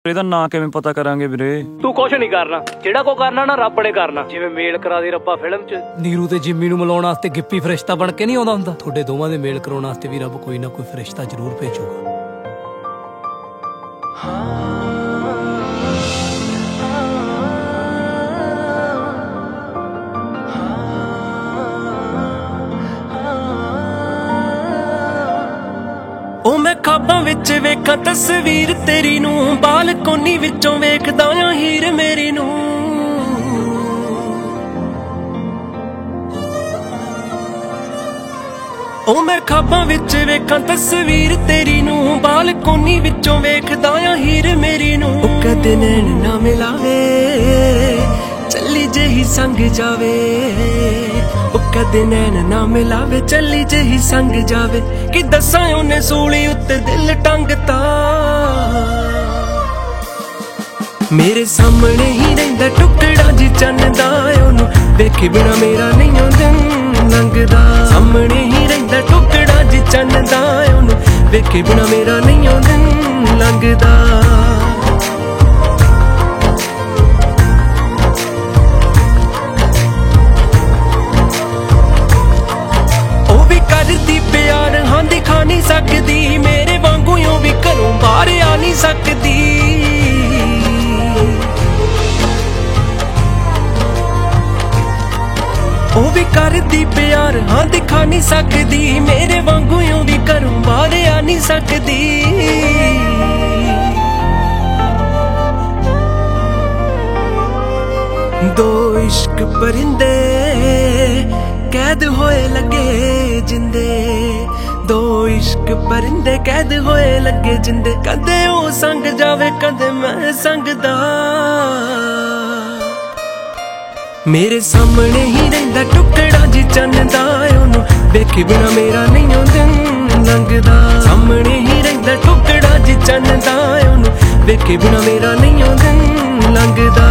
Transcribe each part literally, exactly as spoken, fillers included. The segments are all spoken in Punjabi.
ਇਹਦਾ ਨਾਂ ਕਿਵੇਂ ਪਤਾ ਕਰਾਂਗੇ ਵੀਰੇ? ਤੂੰ ਕੁਛ ਨਹੀਂ ਕਰਨਾ, ਜਿਹੜਾ ਕੋ ਕਰਨਾ ਨਾ ਰੱਬ ਨੇ ਕਰਨਾ। ਜਿਵੇਂ ਮੇਲ ਕਰਾ ਦੇ ਰੱਬਾ ਫਿਲਮ 'ਚ ਨੀਰੂ ਤੇ ਜਿੰਮੀ ਨੂੰ ਮਿਲਾਉਣ ਵਾਸਤੇ ਗਿੱਪੀ ਫਰਿਸ਼ਤਾ ਬਣ ਕੇ ਨਹੀਂ ਆਉਂਦਾ ਹੁੰਦਾ। ਤੁਹਾਡੇ ਦੋਵਾਂ ਦੇ ਮੇਲ ਕਰਾਉਣ ਵਾਸਤੇ ਵੀ ਰੱਬ ਕੋਈ ਨਾ ਕੋਈ ਫਰਿਸ਼ਤਾ ਜ਼ਰੂਰ ਭੇਜੂਗਾ। ਉਹ ਮੈਂ ਖਾਬਾਂ ਵਿੱਚ ਵੇਖਾਂ ਤਸਵੀਰ ਤੇਰੀ ਨੂੰ, ਬਾਲਕੋਨੀ ਵਿੱਚੋਂ ਵੇਖਦਾ ਆਂ ਹੀਰ ਮੇਰੀ ਨੂੰ। ਉਹ ਮੈਂ ਖਾਬਾਂ ਵਿੱਚ ਵੇਖਾਂ ਤਸਵੀਰ ਤੇਰੀ ਨੂੰ, ਬਾਲਕੋਨੀ ਵਿੱਚੋਂ ਵੇਖਦਾ ਆਂ ਹੀਰ ਮੇਰੀ ਨੂੰ। ਉਹ ਕਦੇ ਨੈਣ ਨਾ ਮਿਲਾਵੇ, ਚੱਲੀ ਜਿਹੀ ਸੰਗ ਜਾਵੇ। ਉਹ ਕਦੇ ਨੈਣ ਨਾ ਮਿਲਾਵੇ, ਚੱਲੀ ਜਿਹੀ ਸੰਗ ਜਾਵੇ। ਕਿ ਦੱਸਾਂ ਉਹਨੇ ਸੂਲੀ ਉੱਤੇ ਦਿਲ ਟੰਗਤਾ, ਮੇਰੇ ਸਾਹਮਣੇ ਹੀ ਰਹਿੰਦਾ ਟੁਕੜਾ ਜੀ ਚੰਨ ਦਾ। ਉਹਨੂੰ ਵੇਖੇ ਬਿਨਾ ਮੇਰਾ ਨਹੀਂ ਦਿਨ ਲੰਘਦਾ। ਸਾਹਮਣੇ ਹੀ ਰਹਿੰਦਾ ਟੁਕੜਾ ਜੀ ਚੰਨ ਦਾ। ਉਹਨੂੰ ਵੇਖੇ ਬਿਨਾ ਮੇਰਾ ਨਹੀਂ ਦਿਨ ਲੰਘਦਾ। ਦਿਖਾ ਨਹੀਂ ਸਕਦੀ, ਮੇਰੇ ਵਾਂਗੂ ਉਹ ਵੀ ਘਰੋਂ ਬਾਹਰ ਆ ਨਹੀਂ ਸਕਦੀ। ਉਹ ਵੀ ਕਰਦੀ ਪਿਆਰ, ਹਾਂ ਦਿਖਾ ਨਹੀਂ ਸਕਦੀ, ਮੇਰੇ ਵਾਂਗੂ ਉਹ ਵੀ ਘਰੋਂ ਬਾਹਰ ਆ ਨਹੀਂ ਸਕਦੀ। ਦੋ ਇਸ਼ਕ ਪਰਿੰਦੇ कैद होए लगे जिंदे। दो इश्क परिंदे कैद होए लगे जिंदे। कदे ओ संग जावे कदे मैं संगदा। मेरे सामने ही रहिंदा टुकड़ा जी चन्न दा। ओनू वेखे बिना मेरा नहीं दिन लंघदा। सामने ही रहिंदा टुकड़ा जी चन्न दा। ओनू वेखे बिना मेरा नहीं दिन लंघदा।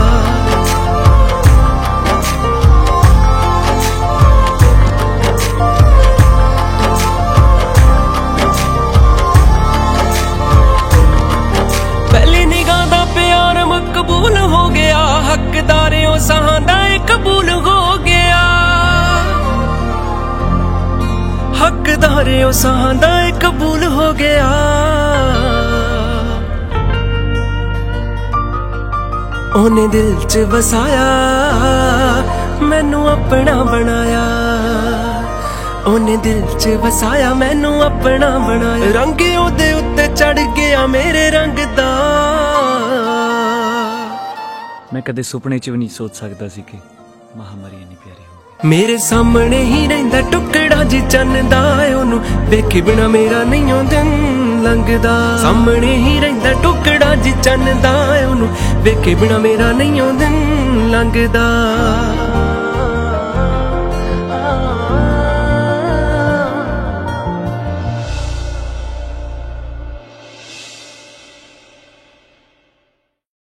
कबूल हो गया हकदारे साहां दा कबूल हो गया। हकदारे साहां दा कबूल हो गया। ओने दिल च वसाया, मैनू अपना बनाया। ओने दिल च वसाया, मैनू अपना बनाया। रंग ओदे उत्ते चढ़ गया मेरे रंग दा। मैं कदे सुपने च भी नहीं सोच सकता सी कि महामारी इन्नी प्यारी हो। मेरे सामने ही रहिंदा टुकड़ा जी चन्न दा। ओनू वेखे बिना मेरा नहीं दिन लंघदा। सामने ही रहिंदा टुकड़ा जी चन्न दा। ओनू वेखे बिना मेरा नहीं दिन लंघदा।